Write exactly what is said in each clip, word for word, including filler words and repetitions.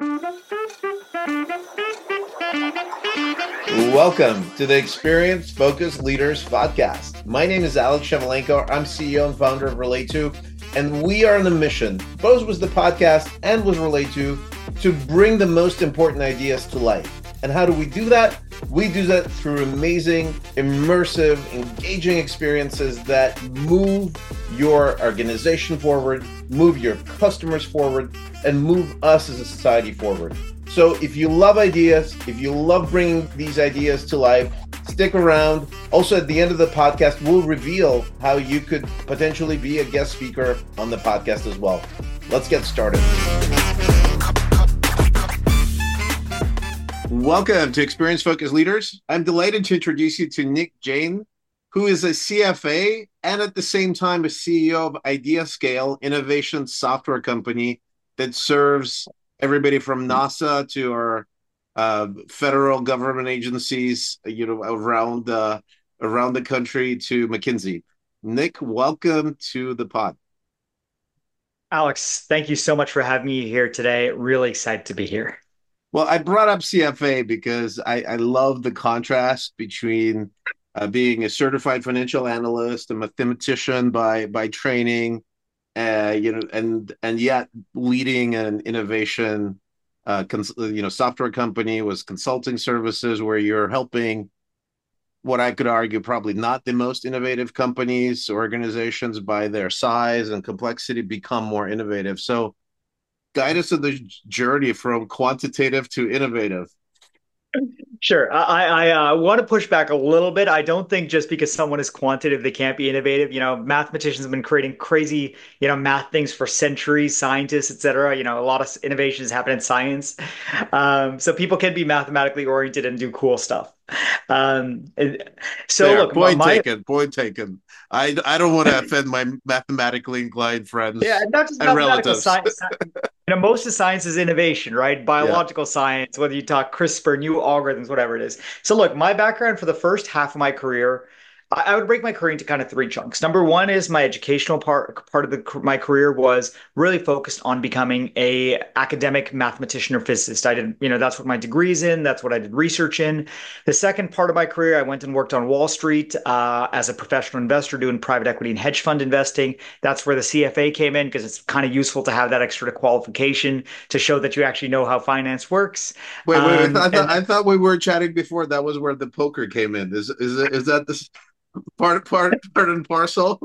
Welcome to the Experience Focused Leaders podcast. My name is Alex Shemelenko. I'm C E O and founder of Relate2, and we are on a mission, both with the podcast and with Relate2, to bring the most important ideas to life. And how do we do that? We do that through amazing, immersive, engaging experiences that move your organization forward, move your customers forward, and move us as a society forward. So if you love ideas, if you love bringing these ideas to life, stick around. Also, at the end of the podcast, we'll reveal how you could potentially be a guest speaker on the podcast as well. Let's get started. Welcome to Experience Focused Leaders. I'm delighted to introduce you to Nick Jain, who is a C F A and at the same time a C E O of IdeaScale, innovation software company that serves everybody from NASA to our uh, federal government agencies, you know, around uh, around the country to McKinsey. Nick, welcome to the pod. Alex, thank you so much for having me here today. Really excited to be here. Well, I brought up C F A because I, I love the contrast between uh, being a certified financial analyst, a mathematician by by training, uh, you know, and and yet leading an innovation, uh, cons- you know, software company with consulting services where you're helping what I could argue probably not the most innovative companies, organizations by their size and complexity become more innovative. So guide us in the journey from quantitative to innovative. Sure. I, I uh, want to push back a little bit. I don't think just because someone is quantitative, they can't be innovative. You know, mathematicians have been creating crazy, you know, math things for centuries, scientists, et cetera. You know, a lot of innovations happen in science. Um, so people can be mathematically oriented and do cool stuff. Um, so There, look, point my, taken, point taken. I, I don't want to offend my mathematically inclined yeah, friends not just and mathematical relatives. science. You know, most of science is innovation, right? Yeah. Biological science, whether you talk CRISPR, new algorithms, whatever it is. So look, my background for the first half of my career, I, I would break my career into kind of three chunks. Number one is my educational part. Part of the, my career was really focused on becoming a academic mathematician or physicist. I did, you know, that's what my degree's in. That's what I did research in. The second part of my career, I went and worked on Wall Street uh, as a professional investor doing private equity and hedge fund investing. That's where the C F A came in because it's kind of useful to have that extra qualification to show that you actually know how finance works. Wait, wait, wait. Um, I thought and I thought we were chatting before. That was where the poker came in. Is is it, is that this part part part and parcel?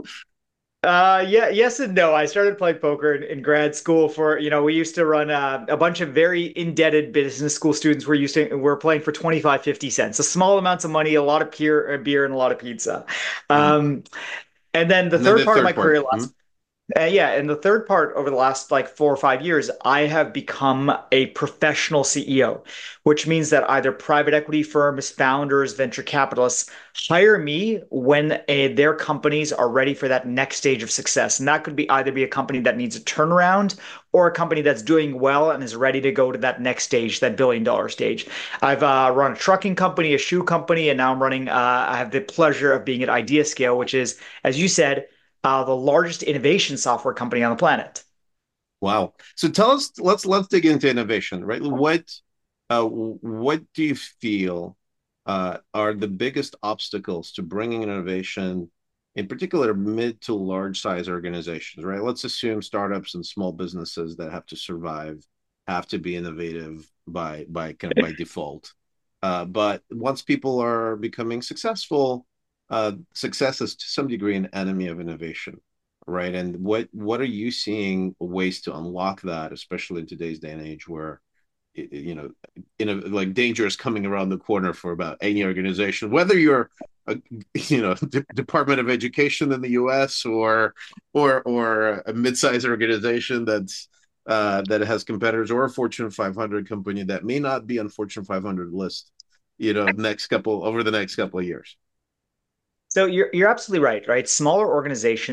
uh, yeah, yes and no. I started playing poker in, in grad school for, you know, we used to run uh, a bunch of very indebted business school students were used to, were playing for twenty-five, fifty cents. So small amounts of money, a lot of beer, beer and a lot of pizza. Mm. Um, and then the And then third the part of third my part. career, Mm. last Uh, yeah, and the third part over the last like four or five years, I have become a professional C E O, which means that either private equity firms, founders, venture capitalists hire me when a, their companies are ready for that next stage of success. And that could be either be a company that needs a turnaround or a company that's doing well and is ready to go to that next stage, that billion dollar stage. I've uh, run a trucking company, a shoe company, and now I'm running, uh, I have the pleasure of being at IdeaScale, which is, as you said, uh, the largest innovation software company on the planet. Wow. So tell us. Let's let's dig into innovation. Right. What uh, what do you feel uh, are the biggest obstacles to bringing innovation, in particular, mid to large size organizations? Right. Let's assume startups and small businesses that have to survive have to be innovative by by kind of by default. Uh, but once people are becoming successful, uh, success is to some degree an enemy of innovation, right? And what what are you seeing ways to unlock that, especially in today's day and age where you know, in a like danger is coming around the corner for about any organization, whether you're a you know D- Department of Education in the U S or or or a mid-sized organization that's uh, that has competitors, or a Fortune five hundred company that may not be on Fortune five hundred list, you know, next couple over the next couple of years. So you're you're absolutely right, right? Smaller organizations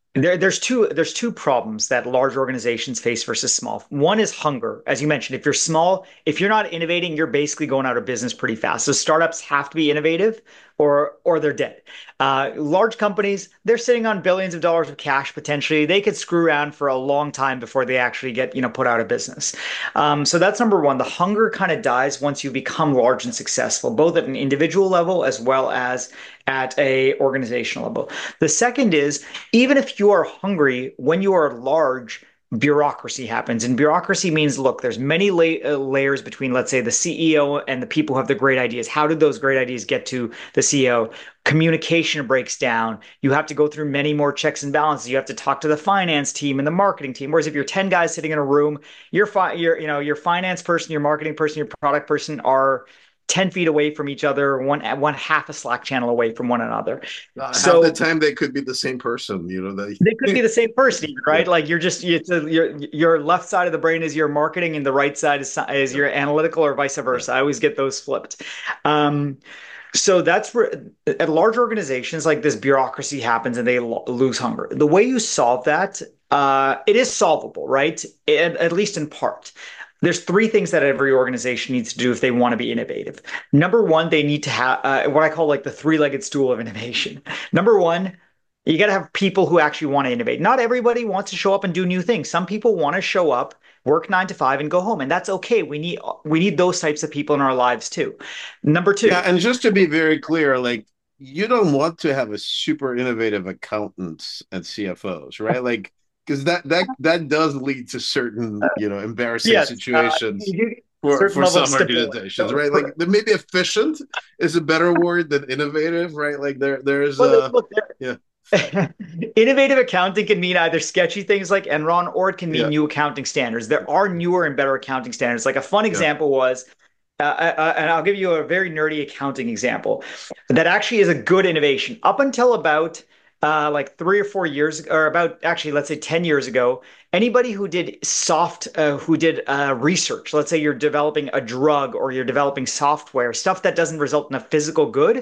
There, there's two there's two problems that large organizations face versus small. One is hunger. As you mentioned, if you're small, if you're not innovating, you're basically going out of business pretty fast. So startups have to be innovative or or they're dead. Uh, large companies, they're sitting on billions of dollars of cash potentially. They could screw around for a long time before they actually get, you know, put out of business. Um, so that's number one. The hunger kind of dies once you become large and successful, both at an individual level as well as at a organizational level. The second is even if you are hungry, when you are large, bureaucracy happens. And bureaucracy means, look, there's many la uh, layers between, let's say, the C E O and the people who have the great ideas. How did those great ideas get to the C E O? Communication breaks down. You have to go through many more checks and balances. You have to talk to the finance team and the marketing team. Whereas if you're ten guys sitting in a room, your fi your you know your finance person, your marketing person, your product person are ten feet away from each other, one one half a Slack channel away from one another. Uh, half the So time they could be the same person, you know. they could They, be the same person, yeah, right? Like you're just it's a, your your left side of the brain is your marketing, and the right side is is yeah, your analytical, or vice yeah. versa. I always get those flipped. Um, so that's where at large organizations like this, bureaucracy happens, and they lo lose hunger. The way you solve that, uh, it is solvable, right? At, at least in part. There's three things that every organization needs to do if they want to be innovative. Number one, they need to have uh, what I call like the three-legged stool of innovation. Number one, you got to have people who actually want to innovate. Not everybody wants to show up and do new things. Some people want to show up, work nine to five, and go home, and that's okay. We need we need those types of people in our lives too. Number Yeah, two, and just to be very clear, like you don't want to have a super innovative accountants and C F Os, right? Like because that that that does lead to certain, you know, embarrassing yes, uh, situations you do a for certain for level of some stability. organizations, So, right? Like for, maybe efficient is a better word than innovative, right? Like there there's well, a look, yeah, innovative accounting can mean either sketchy things like Enron, or it can mean yeah, new accounting standards. There are newer and better accounting standards. Like a fun yeah. example was, uh, uh, and I'll give you a very nerdy accounting example that actually is a good innovation. Up until about uh, like three or four years, or about actually, let's say ten years ago, anybody who did soft, uh, who did uh, research, let's say you're developing a drug or you're developing software, stuff that doesn't result in a physical good,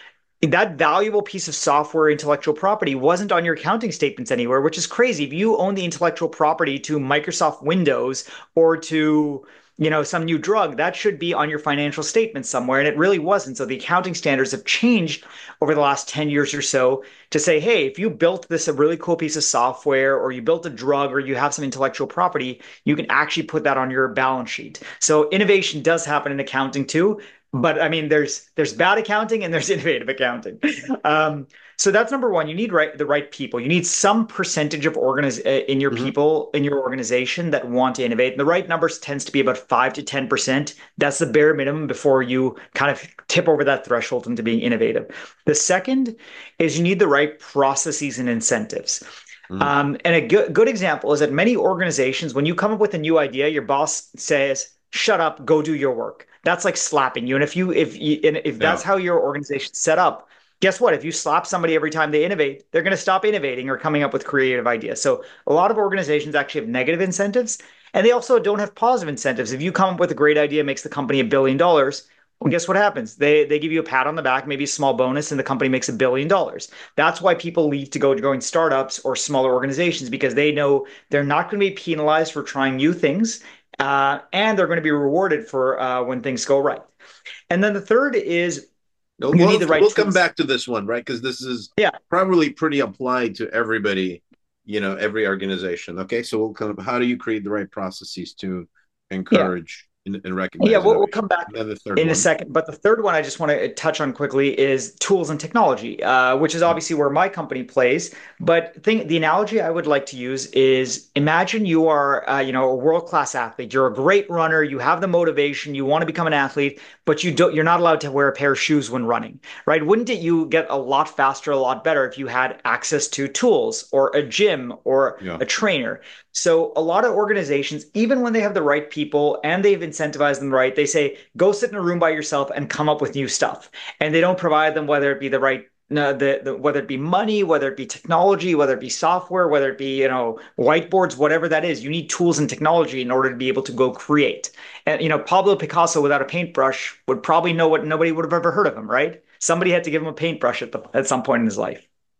that valuable piece of software intellectual property wasn't on your accounting statements anywhere, which is crazy. If you own the intellectual property to Microsoft Windows or to, you know, some new drug, that should be on your financial statements somewhere, and it really wasn't. So the accounting standards have changed over the last ten years or so to say, hey, if you built this a really cool piece of software, or you built a drug, or you have some intellectual property, you can actually put that on your balance sheet. So innovation does happen in accounting too, but I mean, there's there's bad accounting and there's innovative accounting. Um, so that's number one. You need right the right people. You need some percentage of organiz uh, in your Hmm. people in your organization that want to innovate. And the right numbers tends to be about five to ten percent. That's the bare minimum before you kind of tip over that threshold into being innovative. The second is you need the right processes and incentives. Hmm. Um, and a good good example is that many organizations, when you come up with a new idea, your boss says, "Shut up, go do your work." That's like slapping you. And if you if you and if Yeah. that's how your organization's set up, guess what? If you slap somebody every time they innovate, they're going to stop innovating or coming up with creative ideas. So a lot of organizations actually have negative incentives, and they also don't have positive incentives. If you come up with a great idea, makes the company a billion dollars, well, guess what happens? They they give you a pat on the back, maybe a small bonus, and the company makes a billion dollars. That's why people leave to go to join startups or smaller organizations, because they know they're not going to be penalized for trying new things, uh, and they're going to be rewarded for uh, when things go right. And then the third is No, you need Well, the right we'll come tools. back to this one, right? Because this is Yeah, probably pretty applied to everybody, you know, every organization. Okay, so we'll come. How do you create the right processes to yeah. encourage and, and Yeah, recognize we'll, we'll innovation? come back And then the third in a one. second. But the third one I just want to touch on quickly is tools and technology, uh, which is obviously where my company plays. But thing, the analogy I would like to use is, imagine you are, uh, you know, a world-class athlete. You're a great runner. You have the motivation. You want to become an athlete, but you don't. You're not allowed to wear a pair of shoes when running, right? Wouldn't it you get a lot faster, a lot better if you had access to tools or a gym or Yeah. a trainer? So a lot of organizations, even when they have the right people and they've incentivized them right, they say, go sit in a room by yourself and come up with new stuff. And they don't provide them, whether it be the right no, the, the whether it be money, whether it be technology, whether it be software, whether it be, you know, whiteboards, whatever that is, you need tools and technology in order to be able to go create. And you know, Pablo Picasso without a paintbrush would probably know what nobody would have ever heard of him, right? Somebody had to give him a paintbrush at the at some point in his life.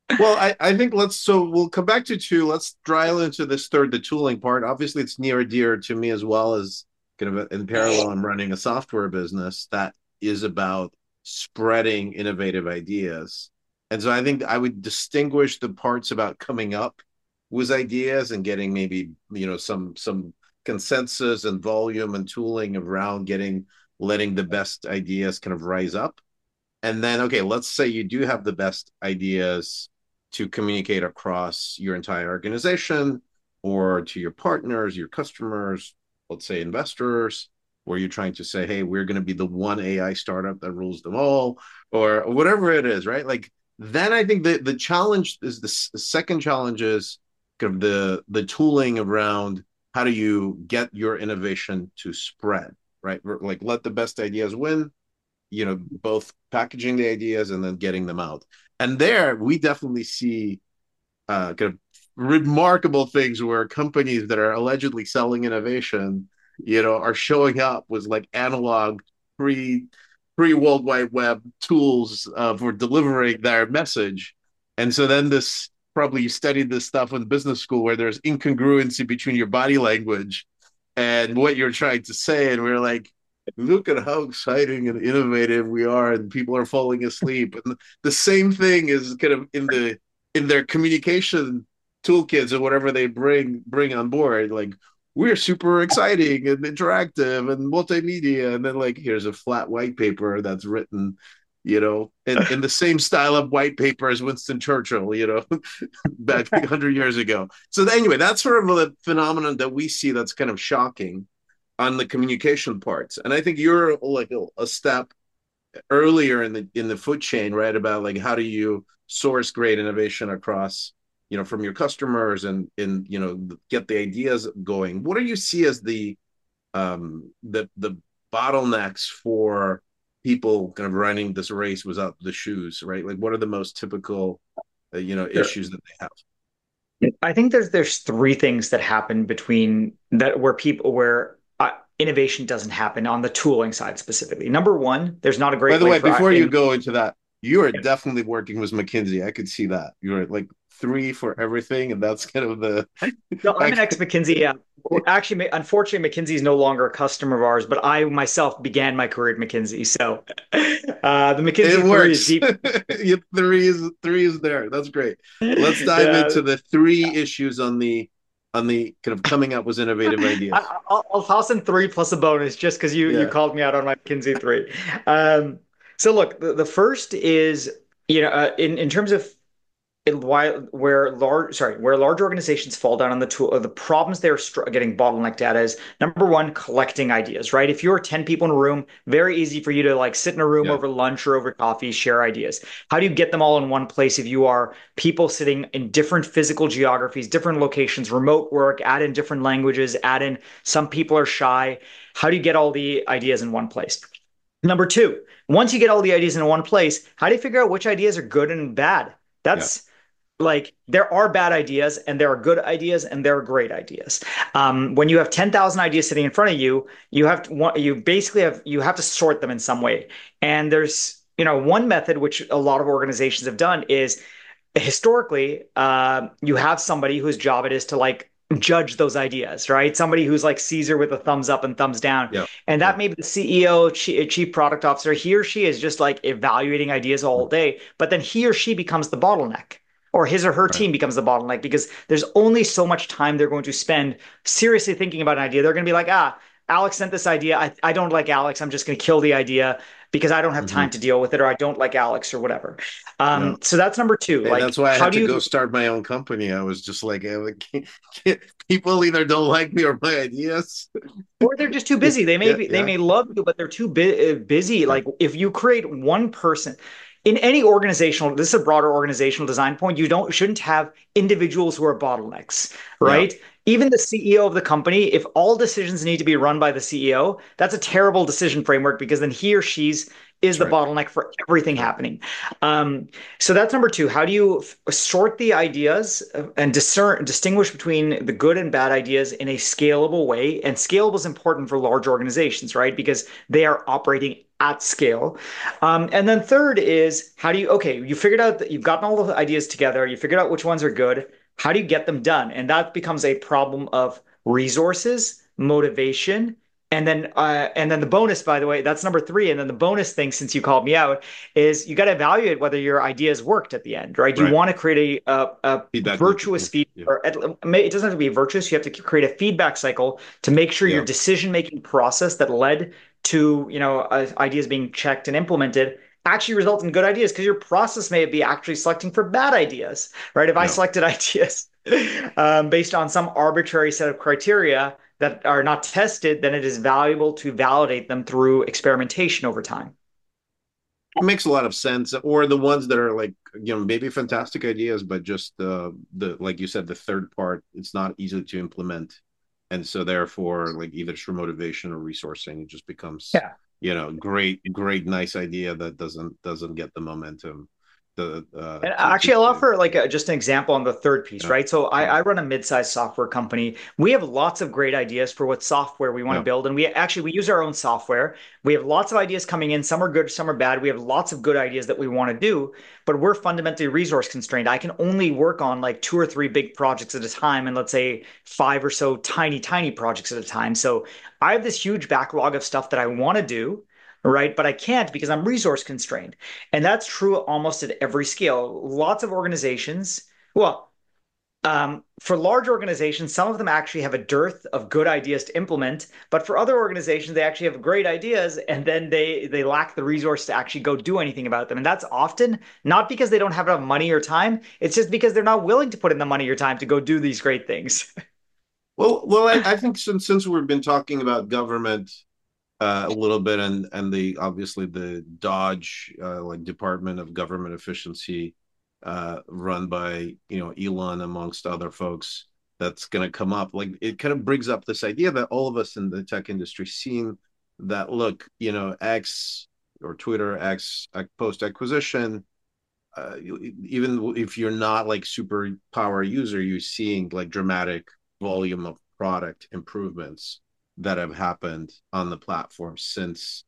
Well, I, I think let's so we'll come back to two. Let's dial into this third, the tooling part. Obviously, it's near and dear to me as well as kind of in parallel. I'm running a software business that is about spreading innovative ideas. And so I think I would distinguish the parts about coming up with ideas and getting maybe, you know, some some consensus and volume and tooling around getting letting the best ideas kind of rise up. And then, okay, let's say you do have the best ideas to communicate across your entire organization or to your partners, your customers, let's say investors, where you're trying to say, hey, we're going to be the one A I startup that rules them all, or whatever it is, right? Like, then I think the, the challenge is the, the second challenge is kind of the, the tooling around how do you get your innovation to spread, right? Like, let the best ideas win, you know, both packaging the ideas and then getting them out. And there we definitely see uh, kind of remarkable things where companies that are allegedly selling innovation, you know, are showing up with like analog pre pre World Wide Web tools uh, for delivering their message. And so then this probably you studied this stuff in business school where there's incongruency between your body language and what you're trying to say. And we're like, look at how exciting and innovative we are, and people are falling asleep. And the same thing is kind of in the in their communication toolkits or whatever they bring bring on board. Like we're super exciting and interactive and multimedia, and then like here's a flat white paper that's written, you know, in, in the same style of white paper as Winston Churchill, you know, back a hundred years ago. So anyway, that's sort of a phenomenon that we see that's kind of shocking on the communication parts. And I think you're like a, a step earlier in the in the food chain, right? About like how do you source great innovation across, you know, from your customers and and you know get the ideas going. What do you see as the um the the bottlenecks for people kind of running this race without the shoes, right? Like what are the most typical uh, you know Sure. issues that they have? I think there's there's three things that happen between that where people where uh, innovation doesn't happen on the tooling side specifically. Number one, there's not a By great the way way, for uh, before you in go into that, you are definitely working with McKinsey. I could see that. You're like three for everything, and that's kind of the no, I'm an like ex-McKinsey. Yeah. Well, actually, unfortunately, McKinsey is no longer a customer of ours, but I myself began my career at McKinsey. So uh, the it McKinsey three is works. deep. three is three is there. That's great. Let's dive Yeah. into the three issues on the on the kind of coming up with innovative ideas. I, I'll, I'll toss in three plus a bonus just because you you Yeah, called me out on my McKinsey three. Um, so look, the, the first is you know uh, in in terms of it, why where large sorry where large organizations fall down on the tool uh, the problems they're str getting bottlenecked at is number one collecting ideas, right? If you're ten people in a room, very easy for you to like sit in a room yeah, over lunch or over coffee, share ideas. How do you get them all in one place if you are people sitting in different physical geographies, different locations, remote work, add in different languages, add in some people are shy. How do you get all the ideas in one place? Number two, once you get all the ideas in one place, how do you figure out which ideas are good and bad? yeah, That's like there are bad ideas and there are good ideas and there are great ideas. Um, when you have ten thousand ideas sitting in front of you, you have to want, you basically have, you have to sort them in some way. And there's, you know, one method which a lot of organizations have done is historically, uh, you have somebody whose job it is to like judge those ideas, right? Somebody who's like Caesar with a thumbs up and thumbs down. yeah, And yeah. that may be the C E O, chief product officer. He or she is just like evaluating ideas all day, but then he or she becomes the bottleneck. Or his or her Right. team becomes the bottleneck because there's only so much time they're going to spend seriously thinking about an idea. They're going to be like, ah, Alex sent this idea. I, I don't like Alex. I'm just going to kill the idea because I don't have Mm-hmm. time to deal with it or I don't like Alex or whatever. Yeah. Um, so that's number two. Hey, that's Like, why I how had do to you, go start my own company. I was just like, eh, can't, can't, people either don't like me or my ideas. or they're just too Yeah, busy. They may yeah, be, they yeah, may love you, but they're too bu- busy. yeah. Like, if you create one person in any organizational, this is a broader organizational design point. You don't shouldn't have individuals who are bottlenecks, Yeah. right? Even the C E O of the company, if all decisions need to be run by the C E O, that's a terrible decision framework because then he or she's is That's the right. bottleneck for everything That's right. happening. Um, so that's number two. How do you f- sort the ideas and discern, distinguish between the good and bad ideas in a scalable way? And scalable is important for large organizations, right? Because they are operating at scale. Um, and then third is how do you, okay, you figured out that you've gotten all the ideas together, you figured out which ones are good. How do you get them done? And that becomes a problem of resources, motivation, and then uh, and then the bonus, by the way, that's number three. And then the bonus thing, since you called me out, is you got to evaluate whether your ideas worked at the end, right? You Right. want to create a, a, a Feedback loop. virtuous Yeah. feed, Yeah. or it doesn't have to be virtuous. You have to create a feedback cycle to make sure your Yeah. decision-making process that led to, you know, uh, ideas being checked and implemented actually result in good ideas, because your process may be actually selecting for bad ideas, right? If I Yeah. selected ideas um, based on some arbitrary set of criteria that are not tested, then it is valuable to validate them through experimentation over time. It makes a lot of sense. Or the ones that are like, you know, maybe fantastic ideas, but just the the like you said, the third part, it's not easy to implement. And so therefore, like either through motivation or resourcing, it just becomes, Yeah. you know, great, great, nice idea that doesn't doesn't get the momentum the uh And to to actually, I'll to offer like a, just an example on the third piece, yeah. right? So I, Yeah. I run a mid-sized software company. We have lots of great ideas for what software we want to Yeah. build, and we actually we use our own software. We have lots of ideas coming in. Some are good, some are bad. We have lots of good ideas that we want to do, but we're fundamentally resource constrained. I can only work on like two or three big projects at a time, and let's say five or so tiny, tiny projects at a time. So I have this huge backlog of stuff that I want to do, right? But I can't because I'm resource constrained. And that's true almost at every scale. Lots of organizations, well, um, for large organizations, some of them actually have a dearth of good ideas to implement, but for other organizations, they actually have great ideas and then they they lack the resource to actually go do anything about them. And that's often not because they don't have enough money or time, it's just because they're not willing to put in the money or time to go do these great things. Well, well, I, I think since since we've been talking about government uh, a little bit, and and the obviously the Dodge uh, like Department of Government Efficiency, uh, run by you know Elon amongst other folks, that's going to come up. Like it kind of brings up this idea that all of us in the tech industry seen that look, you know, X or Twitter X post acquisition. Uh, even if you're not like super power user, you're seeing like dramatic volume of product improvements that have happened on the platform since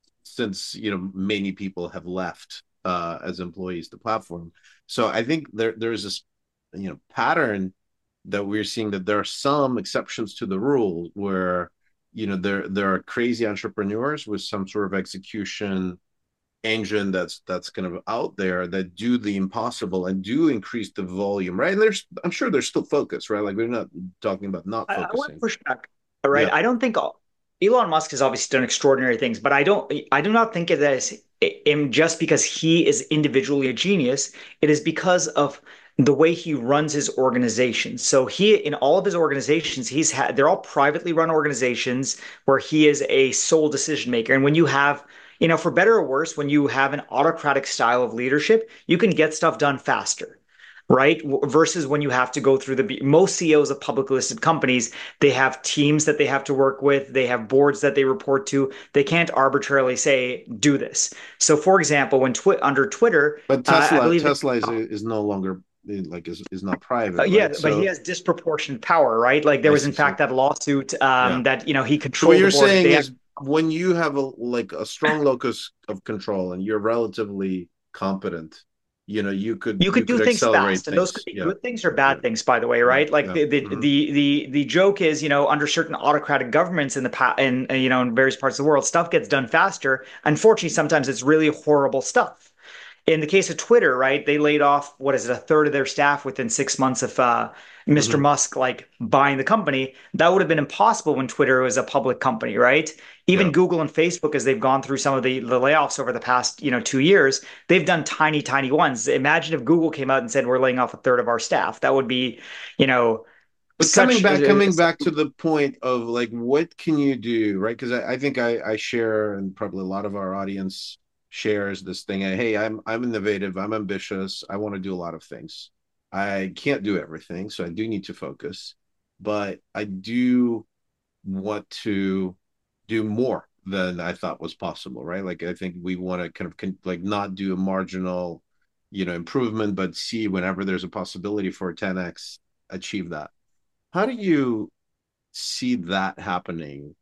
since you know many people have left uh, as employees the platform. So I think there there's this you know pattern that we're seeing, that there are some exceptions to the rule where you know there there are crazy entrepreneurs with some sort of execution engine that's that's kind of out there that do the impossible and do increase the volume, right? And there's I'm sure there's still focus, right? Like we're not talking about not I, I want to focusing. push back. All right. Yeah. I don't think all, Elon Musk has obviously done extraordinary things, but I don't I do not think it as him just because he is individually a genius. It is because of the way he runs his organizations. So he in all of his organizations, he's had they're all privately run organizations where he is a sole decision maker. And when you have you know, for better or worse, when you have an autocratic style of leadership, you can get stuff done faster, right? Versus when you have to go through the most C E Os of public listed companies, they have teams that they have to work with, they have boards that they report to. They can't arbitrarily say, do this. So, for example, when twi- under Twitter, But uh, I Tesla believe Tesla that is is no longer like is, is not uh, private, yeah, right? but he So has disproportionate power, right? Like there I was, in see. So fact, that lawsuit yeah. um, that you know he So what controlled the you're board. saying They is when you have a like a strong locus of control and you're relatively competent, you know, you could you you could could do things accelerate fast, and those could things. be Yeah. good things or Yeah. bad things, by the way, Yeah. right? Like Yeah. the the Mm-hmm. the the, the joke is, you know, under certain autocratic governments in the past, and you know, in various parts of the world, stuff gets done faster. Unfortunately, sometimes it's really horrible stuff. In the case of Twitter, right, they laid off, what is it, a third of their staff within six months of uh, mister Mm-hmm. Musk like buying the company. That would have been impossible when Twitter was a public company, right? Even Yeah. Google and Facebook, as they've gone through some of the, the layoffs over the past, you know, two years, they've done tiny, tiny ones. Imagine if Google came out and said, we're laying off a third of our staff. That would be, you know, But coming such back, uh, coming back to the point of like, what can you do, right? Because I, I think I, I share, and probably a lot of our audience shares this thing. Hey, I'm I'm innovative, I'm ambitious, I want to do a lot of things. I can't do everything, so I do need to focus, but I do want to do more than I thought was possible, right? Like I think we want to kind of con- like not do a marginal, you know, improvement, but see whenever there's a possibility for a ten x, achieve that. How do you see that happening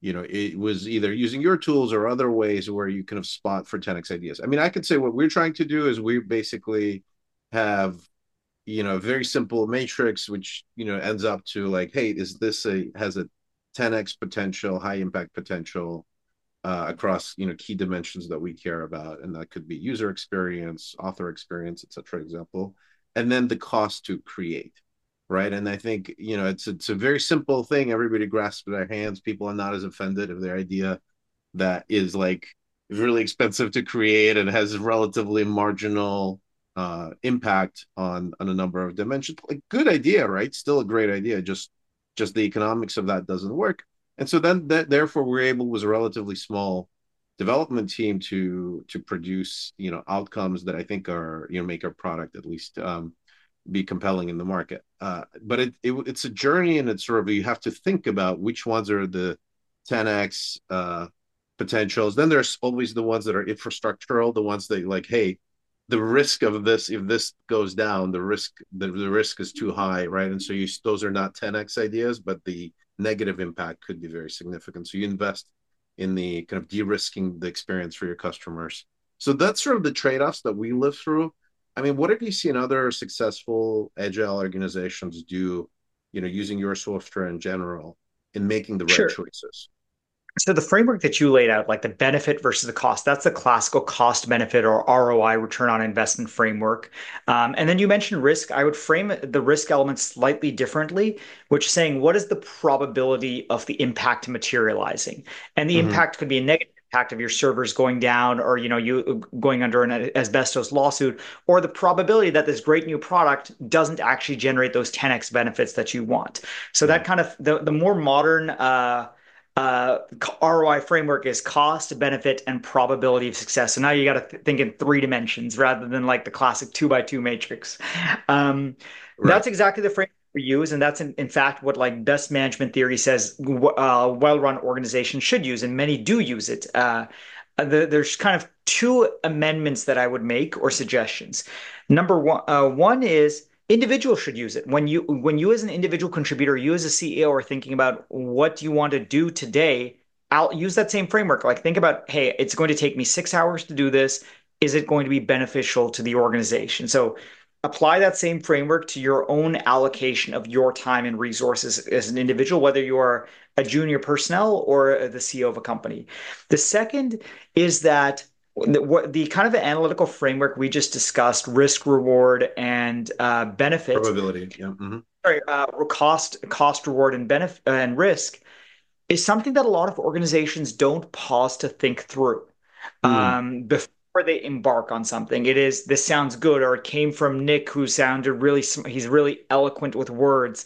you know, it was either using your tools or other ways where you kind of spot for ten x ideas. I mean, I could say what we're trying to do is we basically have, you know, a very simple matrix, which, you know, ends up to like, hey, is this a, has a ten x potential, high impact potential uh, across, you know, key dimensions that we care about. And that could be user experience, author experience, et cetera, example. And then the cost to create, right? And I think, you know, it's it's a very simple thing. Everybody grasps their hands. People are not as offended if their idea that is like really expensive to create and has relatively marginal uh, impact on on a number of dimensions. Like good idea, right? Still a great idea. Just just the economics of that doesn't work. And so then that therefore we're able was a relatively small development team to to produce, you know, outcomes that I think are, you know, make our product at least um, be compelling in the market. Uh, but it, it it's a journey, and it's sort of you have to think about which ones are the ten x uh, potentials. Then there's always the ones that are infrastructural, the ones that like, hey, the risk of this, if this goes down, the risk the, the risk is too high, right? And so you those are not ten x ideas, but the negative impact could be very significant. So you invest in the kind of de-risking the experience for your customers. So that's sort of the trade-offs that we live through. I mean, what have you seen other successful agile organizations do, you know, using your software in general in making the right Sure. choices? So the framework that you laid out, like the benefit versus the cost, that's the classical cost benefit or R O I, return on investment framework. Um, and then you mentioned risk. I would frame the risk element slightly differently, which is saying what is the probability of the impact materializing? And the Mm-hmm. impact could be a negative impact of your servers going down, or you know you going under an asbestos lawsuit, or the probability that this great new product doesn't actually generate those ten x benefits that you want. So Yeah. that kind of the, the more modern uh, uh, R O I framework is cost, benefit, and probability of success. So now you got to th think in three dimensions rather than like the classic two by two matrix. Um, Right. that's exactly the framework we use, and that's in, in fact what like best management theory says uh, well-run organizations should use, and many do use it. Uh, the, there's kind of two amendments that I would make or suggestions. Number one, uh, one is individuals should use it. When you when you as an individual contributor, you as a C E O are thinking about what you want to do today, I'll use that same framework. Like think about, hey, it's going to take me six hours to do this. Is it going to be beneficial to the organization? So apply that same framework to your own allocation of your time and resources as an individual, whether you are a junior personnel or the C E O of a company. The second is that the, the kind of analytical framework we just discussed, risk, reward, and uh, benefit, Probability. Yeah. Mm-hmm. sorry, uh, cost, cost, reward, and benefit and risk is something that a lot of organizations don't pause to think through Mm. um, before they embark on something. It is, this sounds good, or it came from Nick, who sounded really, he's really eloquent with words.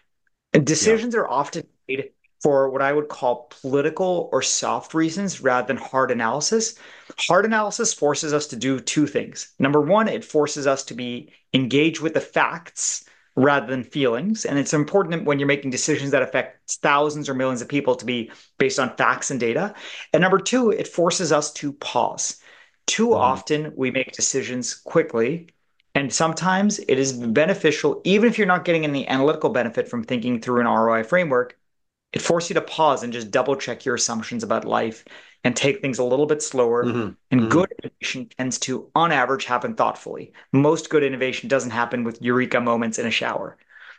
And Yeah. decisions are often made for what I would call political or soft reasons rather than hard analysis. Hard analysis forces us to do two things. Number one, it forces us to be engaged with the facts rather than feelings. And it's important when you're making decisions that affect thousands or millions of people to be based on facts and data. And number two, it forces us to pause. Too Mm-hmm. often we make decisions quickly, and sometimes it is beneficial, even if you're not getting any analytical benefit from thinking through an R O I framework, it forces you to pause and just double check your assumptions about life and take things a little bit slower. Mm-hmm. And Mm-hmm. good innovation tends to, on average, happen thoughtfully. Most good innovation doesn't happen with eureka moments in a shower.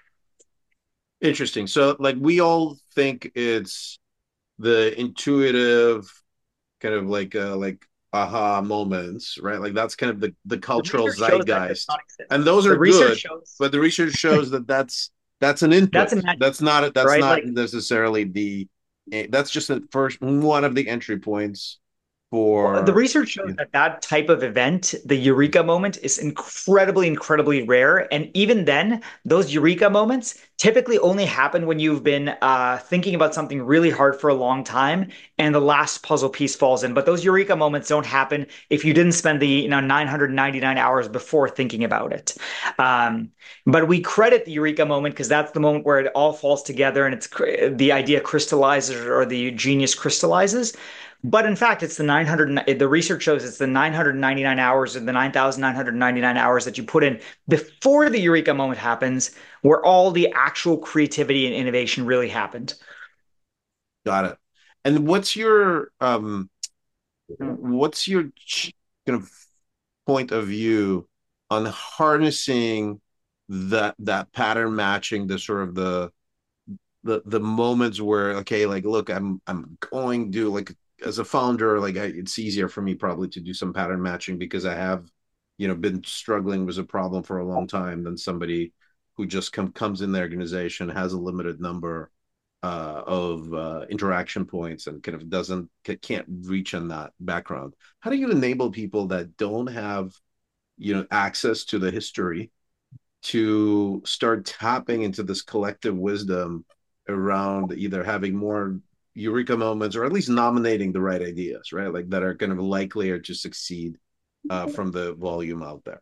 Interesting. So, like, we all think it's the intuitive kind of like uh like aha moments, right? Like that's kind of the the The cultural research shows that does zeitgeist, not exist. and those The are research good, shows but the research shows that that's that's an input. that's imagined, That's not that's right? not Like necessarily the eh, that's just the first one of the entry points well, the for research shows yeah. that that type of event, the eureka moment, is incredibly, incredibly rare. And even then, those eureka moments typically only happen when you've been uh, thinking about something really hard for a long time, and the last puzzle piece falls in. But those eureka moments don't happen if you didn't spend the you know nine hundred ninety-nine hours before thinking about it. Um, but we credit the eureka moment because that's the moment where it all falls together and it's the idea crystallizes or the genius crystallizes. But in fact, it's the nine hundred, the research shows it's the nine hundred ninety-nine hours or the nine thousand nine hundred ninety-nine hours that you put in before the eureka moment happens, where all the actual creativity and innovation really happened. Got it. And what's your um what's your kind of point of view on harnessing that that pattern matching, the sort of the the the moments where, okay, like, look, i'm i'm going to, like, as a founder, like, I, it's easier for me probably to do some pattern matching because I have, you know, been struggling with a problem for a long time than somebody who just come, comes in the organization, has a limited number uh, of uh, interaction points, and kind of doesn't, can't reach on that background. How do you enable people that don't have, you know, access to the history to start tapping into this collective wisdom around either having more eureka moments, or at least nominating the right ideas, right? Like, that are kind of likelier to succeed uh, from the volume out there.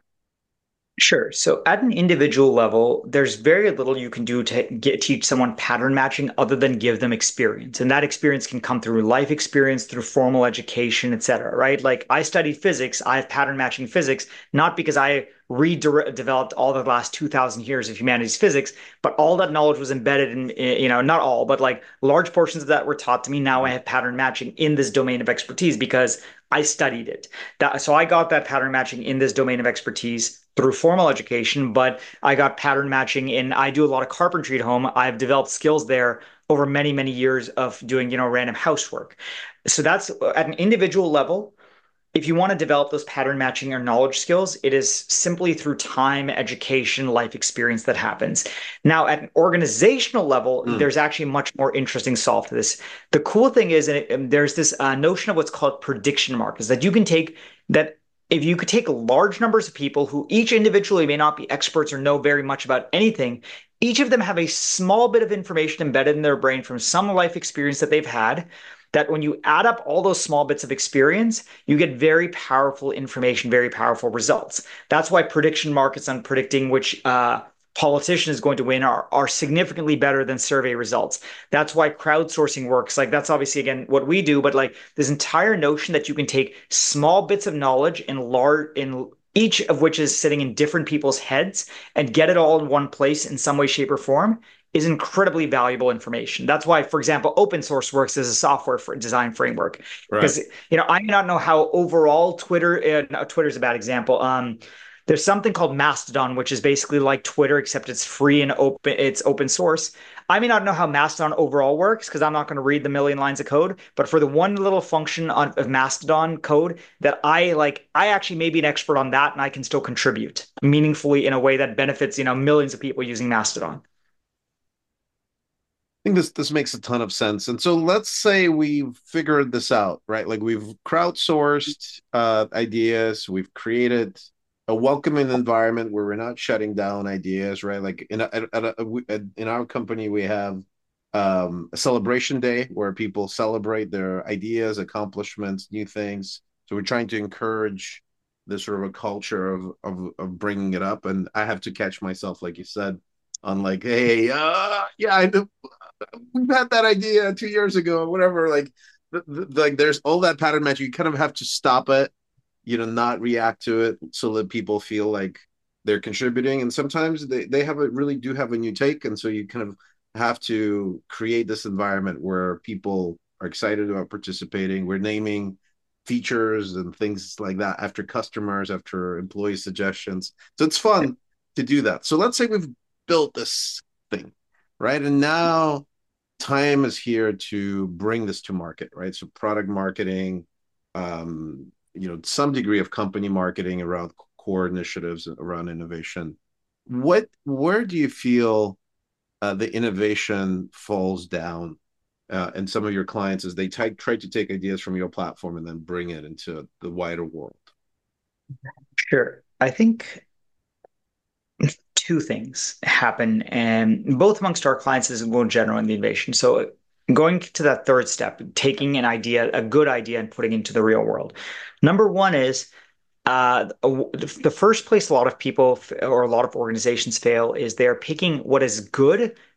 Sure. So at an individual level, there's very little you can do to get teach someone pattern matching other than give them experience. And that experience can come through life experience, through formal education, et cetera, right? Like I studied physics, I have pattern matching physics, not because I redeveloped all the last two thousand years of humanities physics, but all that knowledge was embedded in, you know, not all, but like large portions of that were taught to me. Now I have pattern matching in this domain of expertise because I studied it. That, so I got that pattern matching in this domain of expertise through formal education, but I got pattern matching in, I do a lot of carpentry at home. I've developed skills there over many, many years of doing, you know, random housework. So that's at an individual level. If you want to develop those pattern matching or knowledge skills, it is simply through time, education, life experience that happens. Now, at an organizational level, Mm. there's actually a much more interesting solve to this. The cool thing is, and it, there's this uh, notion of what's called prediction markers that you can take that if you could take large numbers of people who each individually may not be experts or know very much about anything, each of them have a small bit of information embedded in their brain from some life experience that they've had, that when you add up all those small bits of experience, you get very powerful information, very powerful results. That's why prediction markets on predicting which uh, politician is going to win are, are significantly better than survey results. That's why crowdsourcing works. Like that's obviously again what we do, but like this entire notion that you can take small bits of knowledge in large in each of which is sitting in different people's heads and get it all in one place in some way, shape, or form is incredibly valuable information. That's why, for example, open source works as a software for design framework. Right. Because you know, I may not know how overall Twitter, uh, no, Twitter's a bad example. Um, there's something called Mastodon, which is basically like Twitter, except it's free and open. It's open source. I may not know how Mastodon overall works because I'm not going to read the million lines of code. But for the one little function on, of Mastodon code that I like, I actually may be an expert on that, and I can still contribute meaningfully in a way that benefits you know millions of people using Mastodon. Think this this makes a ton of sense. And so let's say we've figured this out, right? Like, we've crowdsourced uh, ideas, we've created a welcoming environment where we're not shutting down ideas, right? Like, in a, at a, a, in our company, we have um, a celebration day where people celebrate their ideas, accomplishments, new things. So we're trying to encourage this sort of a culture of of, of bringing it up. And I have to catch myself, like you said, on like, hey, uh, yeah, I know we've had that idea two years ago, or whatever. Like, the, the, like, there's all that pattern matching. You kind of have to stop it, you know, not react to it, so that people feel like they're contributing. And sometimes they they have a really do have a new take, and so you kind of have to create this environment where people are excited about participating. We're naming features and things like that after customers, after employee suggestions. So it's fun to do that. So let's say we've built this thing, right? And now time is here to bring this to market, right? So product marketing, um, you know, some degree of company marketing around core initiatives around innovation. What, where do you feel uh, the innovation falls down uh, in some of your clients as they t- try to take ideas from your platform and then bring it into the wider world? Sure. I think two things happen, and both amongst our clients as well in general in the innovation. So going to that third step, taking an idea, a good idea, and putting it into the real world. Number one is uh, the first place a lot of people or a lot of organizations fail is they're picking what is good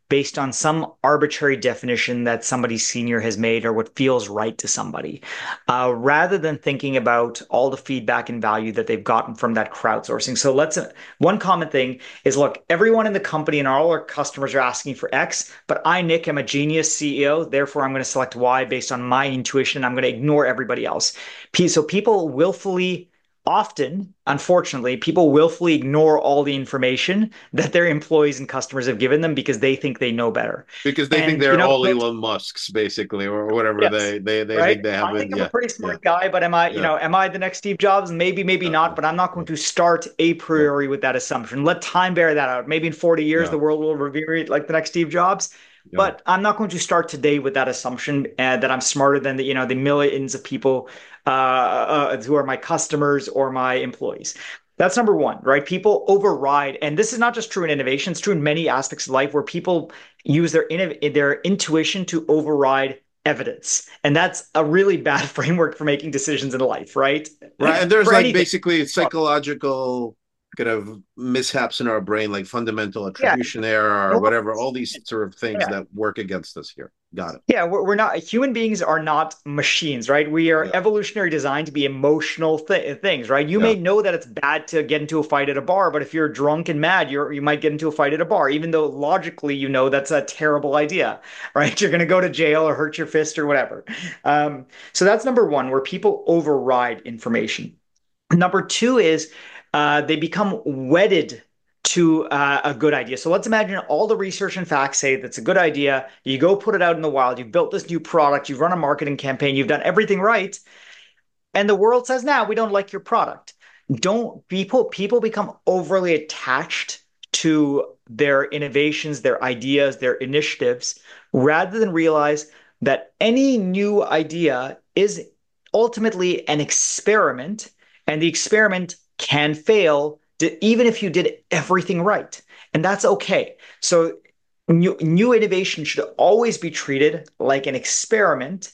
based on some arbitrary definition that somebody senior has made or what feels right to somebody, uh, rather than thinking about all the feedback and value that they've gotten from that crowdsourcing. So let's one common thing is, look, everyone in the company and all our customers are asking for X, but I, Nick, am a genius C E O. Therefore, I'm going to select Y based on my intuition. I'm going to ignore everybody else. So people willfully often, unfortunately, people willfully ignore all the information that their employees and customers have given them because they think they know better. Because they think And, you they're know, all Elon Musks, basically, or whatever yes, they they they right. think they have I it. think I'm a Yeah, pretty yeah, smart guy, but am I, you yeah, know, am I the next Steve Jobs? Maybe, maybe yeah, not, but I'm not yeah, going to start a yeah, priori with that assumption. Let time bear that out. Maybe in forty years, yeah, the world will revere it like the next Steve Jobs. yeah. But I'm not going to start today with that assumption uh, that I'm smarter than the, you know, the millions of people uh, uh, who are my customers or my employees. That's number one, right? People override, and this is not just true in innovation; it's true in many aspects of life where people use their their intuition to override evidence. And that's a really bad framework for making decisions in life, right? Right. And there's For like anything. basically psychological kind of mishaps in our brain, like fundamental Yeah. attribution error or No, whatever, all these sort of things yeah. that work against us here. Got it. Yeah, we're, we're not human beings are not machines, right? We are Yeah. evolutionary designed to be emotional th things, right? You Yeah. may know that it's bad to get into a fight at a bar, but if you're drunk and mad, you're you might get into a fight at a bar, even though logically you know that's a terrible idea, right? You're going to go to jail or hurt your fist or whatever. Um, so that's number one, where people override information. Number two is uh, they become wedded to uh, a good idea. So let's imagine all the research and facts say that's a good idea. You go put it out in the wild. You've built this new product. You've run a marketing campaign. You've done everything right. And the world says, now nah, we don't like your product. Don't people people become overly attached to their innovations, their ideas, their initiatives, rather than realize that any new idea is ultimately an experiment, and the experiment can fail even if you did everything right. And that's okay. So new, new innovation should always be treated like an experiment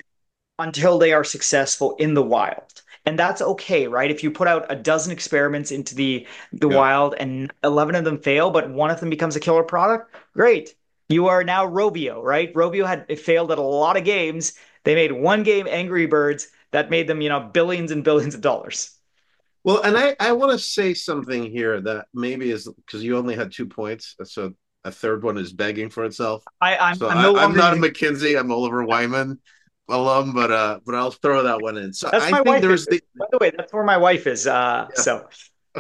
until they are successful in the wild. And that's okay, right? If you put out a dozen experiments into the the Yeah. wild and eleven of them fail, but one of them becomes a killer product, great. You are now Rovio, right? Rovio had it failed at a lot of games. They made one game, Angry Birds, that made them, you know, billions and billions of dollars. Well, and I, I want to say something here that maybe is because you only had two points. So a third one is begging for itself. I, I'm So I'm I, no I'm longer not a using. McKinsey, I'm Oliver Wyman alum, but uh, but I'll throw that one in. So That's I my think wife is. there's the By the way, that's where my wife is. Uh, yeah. so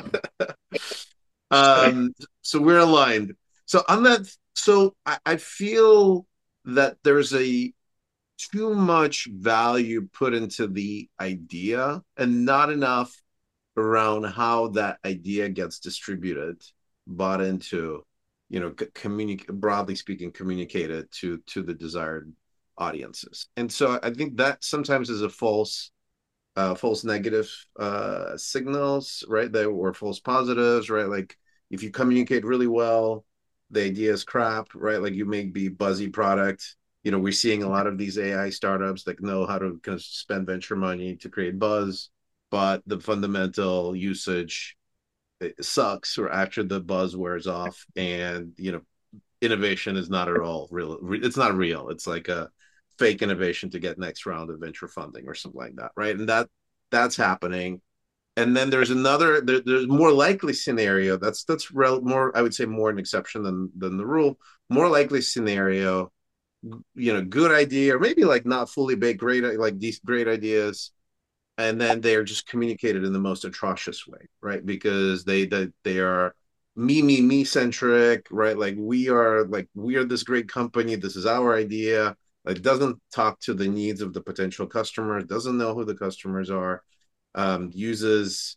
Um, so we're aligned. So on that, so I, I feel that there's a too much value put into the idea and not enough around how that idea gets distributed, bought into, you know, communicate broadly speaking, communicated to to the desired audiences. And so I think that sometimes is a false uh, false negative uh, signals, right? They were false positives, right? Like if you communicate really well, the idea is crap, right? Like you may be buzzy product. You know, we're seeing a lot of these A I startups that know how to kind of spend venture money to create buzz, but the fundamental usage it sucks or after the buzz wears off and you know innovation is not at all real. It's not real. It's like a fake innovation to get next round of venture funding or something like that, right? And that that's happening. And then there's another. There, there's more likely scenario. That's that's rel- more. I would say more an exception than than the rule. More likely scenario. You know, good idea, or maybe like not fully baked, great like these great ideas, and then they are just communicated in the most atrocious way, right? Because they they, they are me me me centric, right? Like we are like we are this great company, this is our idea. It doesn't talk to the needs of the potential customers, doesn't know who the customers are, um, uses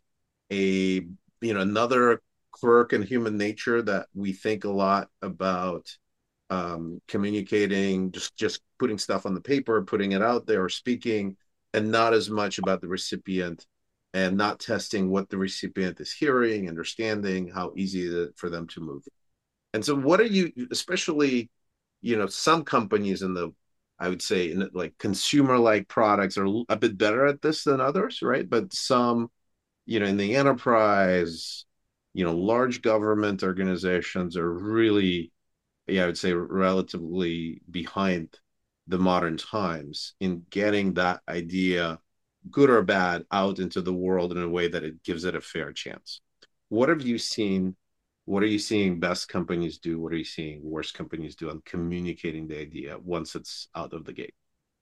a you know another quirk in human nature that we think a lot about, um, communicating, just just putting stuff on the paper, putting it out there, or speaking, and not as much about the recipient, and not testing what the recipient is hearing, understanding how easy it is for them to move. And so, what are you, especially, you know, some companies in the, I would say, in like consumer like products are a bit better at this than others, right? But some, you know, in the enterprise, you know, large government organizations are really yeah, I would say relatively behind the modern times in getting that idea, good or bad, out into the world in a way that it gives it a fair chance. What have you seen? What are you seeing best companies do? What are you seeing worst companies do on communicating the idea once it's out of the gate?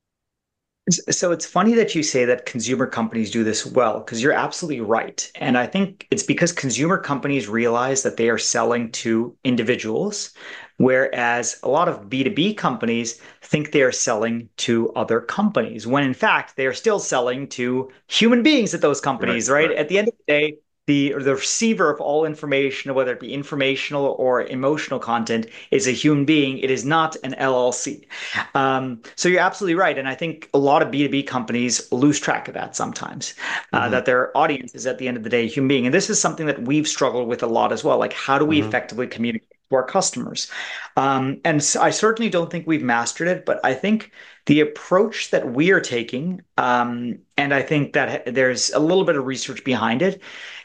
So it's funny that you say that consumer companies do this well, because you're absolutely right. And I think it's because consumer companies realize that they are selling to individuals, whereas a lot of B two B companies think they are selling to other companies, when in fact they are still selling to human beings at those Right, companies, right? right. At the end of the day, the, the receiver of all information, whether it be informational or emotional content, is a human being. It is not an L L C. Um, so you're absolutely right. And I think a lot of B two B companies lose track of that sometimes, uh, Mm-hmm, that their audience is at the end of the day a human being. And this is something that we've struggled with a lot as well. Like, how do we mm-hmm, effectively communicate to our customers? Um, and I certainly don't think we've mastered it, but I think the approach that we are taking, um, and I think that there's a little bit of research behind it,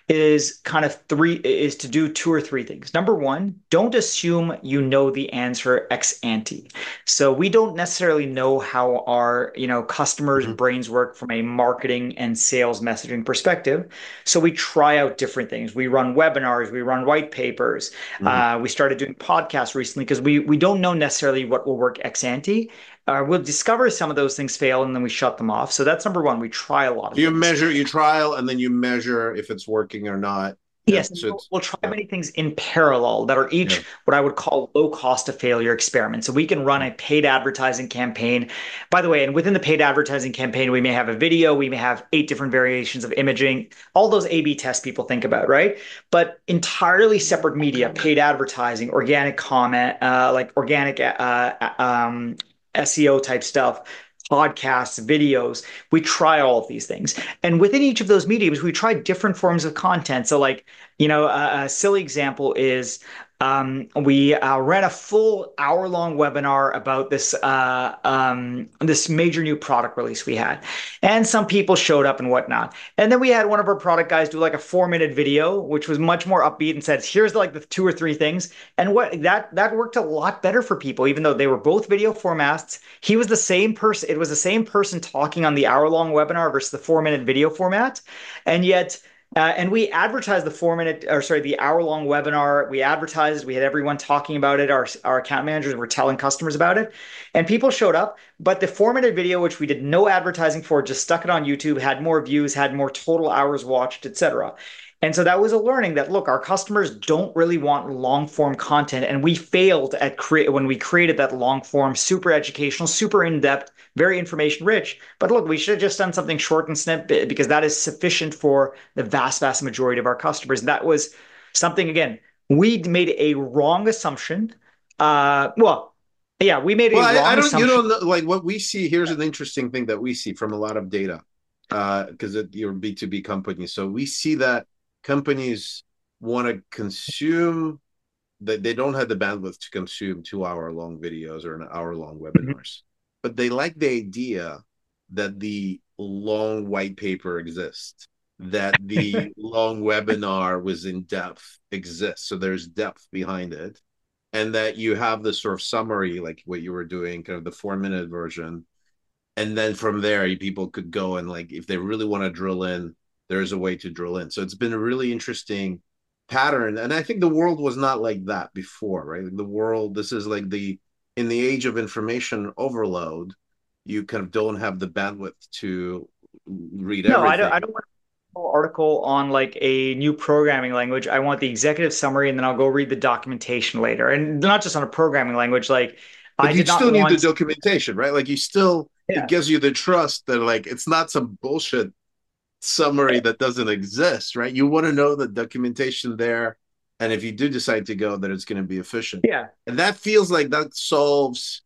is kind of three is to do two or three things. Number one, don't assume you know the answer ex ante. So we don't necessarily know how our, you know, customers' mm-hmm, brains work from a marketing and sales messaging perspective. So we try out different things. We run webinars, we run white papers. mm-hmm. Uh, we started doing podcasts recently because we we don't know necessarily what will work ex ante. Uh, we'll discover some of those things fail and then we shut them off. So that's number one. We try a lot of So you things. measure, you trial, and then you measure if it's working or not. Yes, And and so we'll, it's we'll try yeah, many things in parallel that are yeah. each what I would call low cost of failure experiments. So we can run a paid advertising campaign. By the way, and within the paid advertising campaign, we may have a video, we may have eight different variations of imaging, all those A B tests people think about, right? But entirely separate media, paid advertising, organic comment, uh, like organic uh, um, S E O type stuff, podcasts, videos. We try all of these things. And within each of those mediums, we try different forms of content. So, like, you know, a, a silly example is um, we uh, ran a full hour long webinar about this uh, um, this major new product release we had, and some people showed up and whatnot. And then we had one of our product guys do like a four minute video, which was much more upbeat and said, "Here's like the two or three things." And what that that worked a lot better for people, even though they were both video formats. He was the same person. It was the same person talking on the hour long webinar versus the four minute video format, and yet uh, and we advertised the four minute, or sorry, the hour long webinar. We advertised, we had everyone talking about it. Our, our account managers were telling customers about it, and people showed up. But the four minute video, which we did no advertising for, just stuck it on YouTube, had more views, had more total hours watched, et cetera. And so that was a learning that look, our customers don't really want long form content. And we failed at create when we created that long form, super educational, super in depth, very information rich. But look, we should have just done something short and snippet because that is sufficient for the vast, vast majority of our customers. And that was something, again, we made a wrong assumption. Uh, well, yeah, we made a Well, I, I wrong don't, you assumption. know, like what we see. Here's an interesting thing that we see from a lot of data, uh, because you're B two B companies. So we see that companies want to consume that they don't have the bandwidth to consume two hour long videos or an hour long webinars, but they like the idea that the long white paper exists, that the long webinar was in depth exists. So there's depth behind it. And that you have this sort of summary, like what you were doing, kind of the four minute version. And then from there, people could go and, like, if they really want to drill in, there's a way to drill in. So it's been a really interesting pattern. And I think the world was not like that before, right? Like the world, this is like the, in the age of information overload, you kind of don't have the bandwidth to read No, I don't. I everything. don't want a whole article on like a new programming language. I want the executive summary, and then I'll go read the documentation later. And not just on a programming language. Like But I you did not still need the want. documentation, right? Like you still, it Yeah. gives you the trust that, like, it's not some bullshit summary that doesn't exist, right? You want to know the documentation there. And if you do decide to go, that it's going to be efficient. Yeah. And that feels like that solves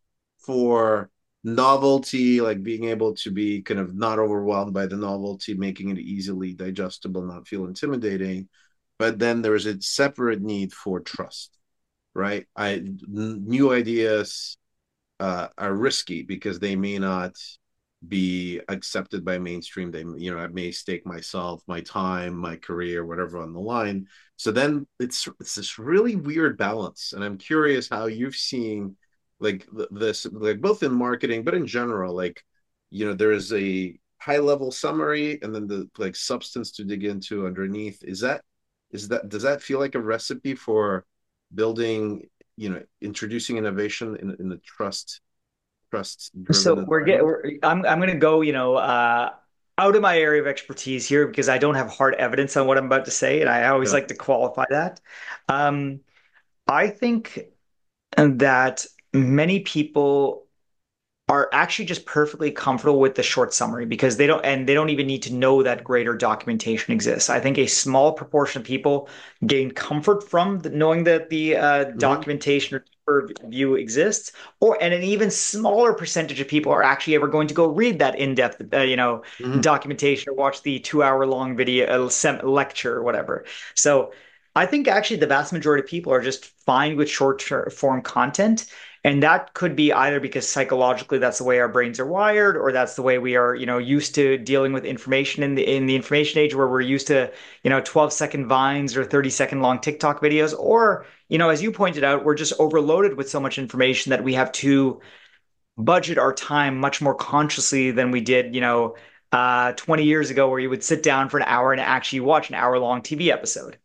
for novelty, like being able to be kind of not overwhelmed by the novelty, making it easily digestible, not feel intimidating. But then there is a separate need for trust, right? I n- new ideas uh, are risky because they may not. be accepted by mainstream. They, you know, I may stake myself, my time, my career, whatever on the line. So then it's it's this really weird balance, and I'm curious how you've seen like this, like both in marketing, but in general, like you know, there is a high level summary and then the like substance to dig into underneath. Is that is that does that feel like a recipe for building, you know, introducing innovation in in the trust trust driven So we're get environment? we're, I'm I'm gonna go, you know, uh, out of my area of expertise here because I don't have hard evidence on what I'm about to say, and I always Yeah. like to qualify that. Um, I think that many people are actually just perfectly comfortable with the short summary because they don't and they don't even need to know that greater documentation exists. I think a small proportion of people gain comfort from the, knowing that the uh, Hmm. documentation or deeper view exists, or and an even smaller percentage of people are actually ever going to go read that in-depth, uh, you know, Hmm. documentation or watch the two-hour-long video uh, sem lecture or whatever. So. I think actually the vast majority of people are just fine with short form content, and that could be either because psychologically that's the way our brains are wired, or that's the way we are, you know, used to dealing with information in the in the information age where we're used to, you know, twelve second vines or thirty second long TikTok videos. Or, you know, as you pointed out, we're just overloaded with so much information that we have to budget our time much more consciously than we did, you know, uh, twenty years ago, where you would sit down for an hour and actually watch an hour long T V episode.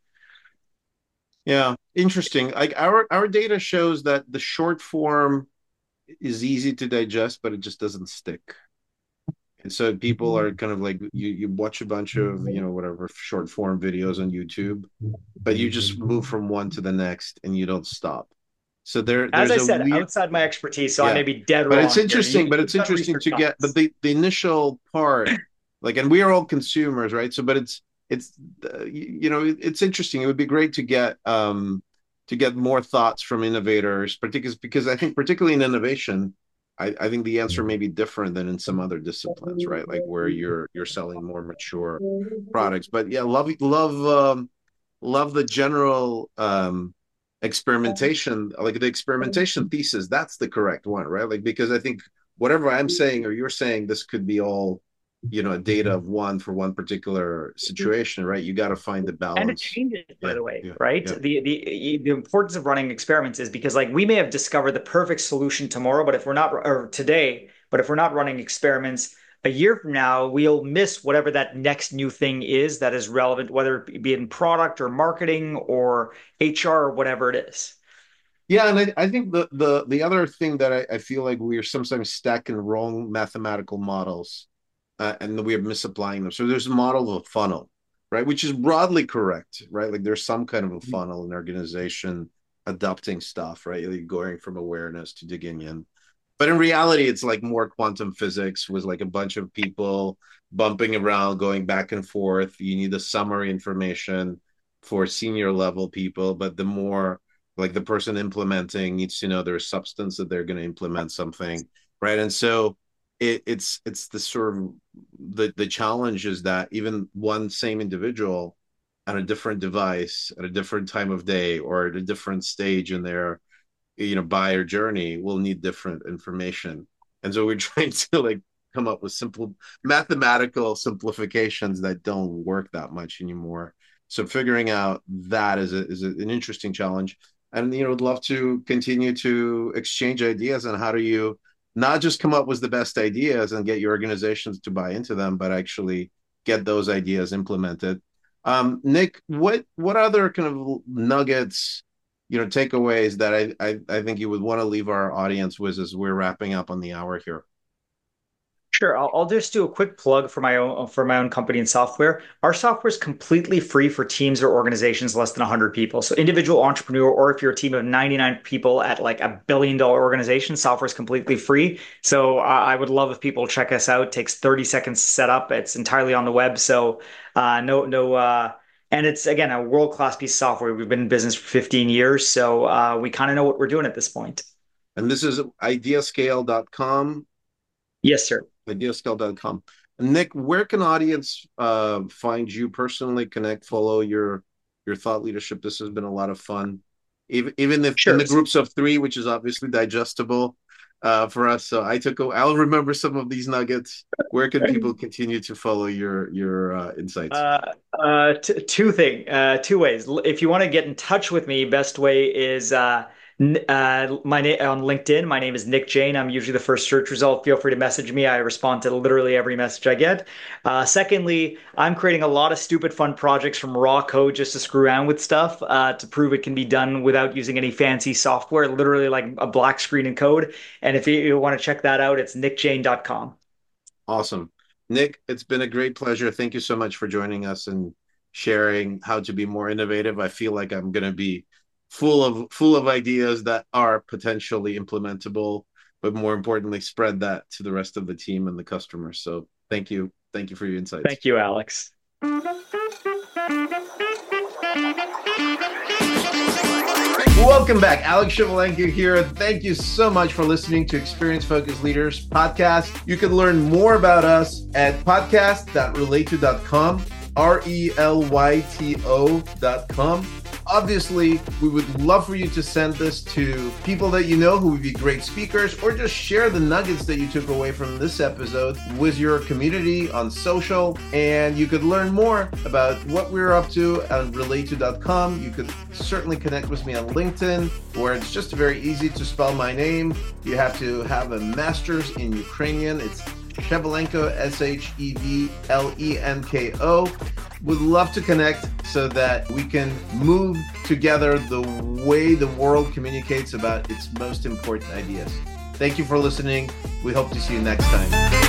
Yeah, interesting. Like our our data shows that the short form is easy to digest, but it just doesn't stick. And so people are kind of like you you watch a bunch of, you know, whatever short form videos on YouTube, but you just move from one to the next and you don't stop. So there As there's I a said, weird, outside my expertise, so I yeah. may be dead But it's wrong here. You, interesting, but you've it's done interesting research to on get, but this. the the initial part, like, and we are all consumers, right? So, but it's it's uh, you, you know, it's interesting. It would be great to get um to get more thoughts from innovators, particularly because I think particularly in innovation, I, I think the answer may be different than in some other disciplines, right? Like where you're you're selling more mature products. But yeah, love love um love the general um experimentation, like the experimentation thesis. That's the correct one, right? Like because I think whatever I'm saying or you're saying, this could be all, you know, data of one for one particular situation, right? You got to find the And it balance. changes, by Yeah, the way, yeah, right? yeah. The the the importance of running experiments is because like we may have discovered the perfect solution tomorrow, but if we're not or today, but if we're not running experiments a year from now, we'll miss whatever that next new thing is that is relevant, whether it be in product or marketing or H R or whatever it is. Yeah, and I, I think the the the other thing that I, I feel like we are sometimes stacking wrong mathematical models, uh, and we are misapplying them. So there's a model of a funnel, right, which is broadly correct, right? Like there's some kind of a funnel in organization adopting stuff, right? You're going from awareness to digging in. But in reality, it's like more quantum physics with like a bunch of people bumping around, going back and forth. You need the summary information for senior level people, but the more like the person implementing needs to know their substance that they're going to implement something, right? And so it, it's it's the sort of the the challenge is that even one same individual on a different device at a different time of day or at a different stage in their, you know, buyer journey will need different information. And so we're trying to like come up with simple mathematical simplifications that don't work that much anymore. So figuring out that is a, is a, an interesting challenge. And you know, would love to continue to exchange ideas on how do you not just come up with the best ideas and get your organizations to buy into them, but actually get those ideas implemented. Um, Nick, what what other kind of nuggets, you know, takeaways that I, I I think you would want to leave our audience with as we're wrapping up on the hour here? Sure, I'll, I'll just do a quick plug for my own for my own company and software. Our software is completely free for teams or organizations less than one hundred people. So individual entrepreneur, or if you're a team of ninety-nine people at like a billion dollar organization, software is completely free. So uh, I would love if people check us out. It takes thirty seconds to set up. It's entirely on the web. So uh, no no uh, and it's again a world-class piece of software. We've been in business for fifteen years, so uh, we kind of know what we're doing at this point. And this is ideascale dot com, Yes, sir. ideascale dot com. Nick, where can audience uh, find you personally, connect, follow your your thought leadership? This has been a lot of fun. Even even if in Sure. the groups of three, which is obviously digestible. uh, for us. So I took. A, I'll remember some of these nuggets. Where can people continue to follow your your uh, insights? Uh, uh, t two thing, uh, two ways. L- If you want to get in touch with me, best way is uh, n uh, my name on LinkedIn. My name is Nick Jane. I'm usually the first search result. Feel free to message me. I respond to literally every message I get. Uh, secondly, I'm creating a lot of stupid fun projects from raw code just to screw around with stuff uh, to prove it can be done without using any fancy software, literally like a black screen and code. And if you, you want to check that out, it's nick jane dot com. Awesome. Nick, it's been a great pleasure. Thank you so much for joining us and sharing how to be more innovative. I feel like I'm going to be full of full of ideas that are potentially implementable, but more importantly, spread that to the rest of the team and the customers. So thank you. Thank you for your insights. Thank you, Alex. Welcome back. Alex Shevelenko here. Thank you so much for listening to Experience Focused Leaders podcast. You can learn more about us at podcast dot relato dot com, R E L Y T O dot com. Obviously, we would love for you to send this to people that you know who would be great speakers, or just share the nuggets that you took away from this episode with your community on social. And you could learn more about what we're up to on relato dot com. You could certainly connect with me on LinkedIn, where it's just very easy to spell my name. You have to have a master's in Ukrainian. It's Shevelenko, S H E V L E N K O. Would love to connect so that we can move together the way the world communicates about its most important ideas. Thank you for listening. We hope to see you next time.